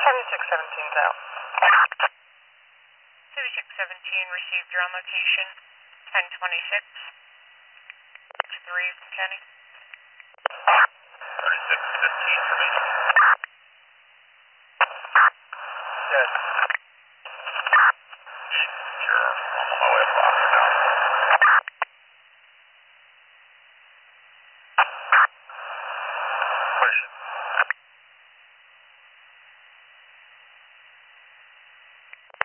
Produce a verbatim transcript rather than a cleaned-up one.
seventy-six seventeen's out. seventy-six seventeen received. You're on location. ten twenty-six. three from Kenny. thirty-six fifteen for me. Good. Sure, I'm on my way up Boston now. Push it.